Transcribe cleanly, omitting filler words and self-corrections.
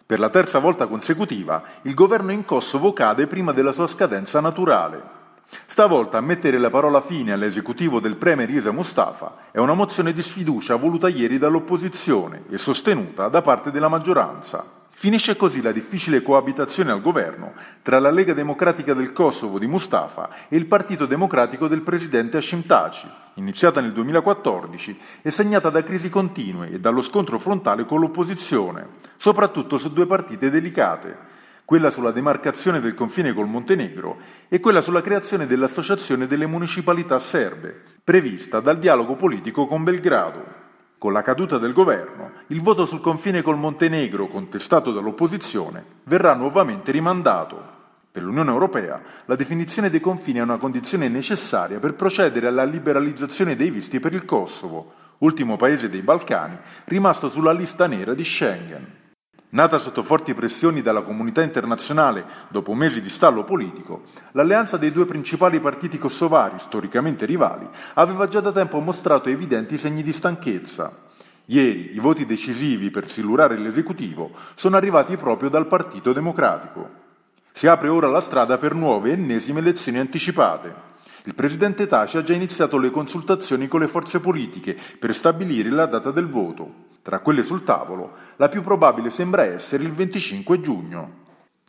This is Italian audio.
Per la terza volta consecutiva, il governo in Kosovo cade prima della sua scadenza naturale. Stavolta a mettere la parola fine all'esecutivo del premier Isa Mustafa è una mozione di sfiducia voluta ieri dall'opposizione e sostenuta da parte della maggioranza. Finisce così la difficile coabitazione al governo tra la Lega Democratica del Kosovo di Mustafa e il Partito Democratico del presidente Hashim Thaçi, iniziata nel 2014 e segnata da crisi continue e dallo scontro frontale con l'opposizione, soprattutto su due partite delicate, quella sulla demarcazione del confine col Montenegro e quella sulla creazione dell'Associazione delle Municipalità Serbe, prevista dal dialogo politico con Belgrado. Con la caduta del governo, il voto sul confine col Montenegro, contestato dall'opposizione, verrà nuovamente rimandato. Per l'Unione Europea, la definizione dei confini è una condizione necessaria per procedere alla liberalizzazione dei visti per il Kosovo, ultimo paese dei Balcani rimasto sulla lista nera di Schengen. Nata sotto forti pressioni dalla comunità internazionale dopo mesi di stallo politico, l'alleanza dei due principali partiti kosovari, storicamente rivali, aveva già da tempo mostrato evidenti segni di stanchezza. Ieri i voti decisivi per silurare l'esecutivo sono arrivati proprio dal Partito Democratico. Si apre ora la strada per nuove ennesime elezioni anticipate. Il presidente Thaçi ha già iniziato le consultazioni con le forze politiche per stabilire la data del voto. Tra quelle sul tavolo, la più probabile sembra essere il 25 giugno.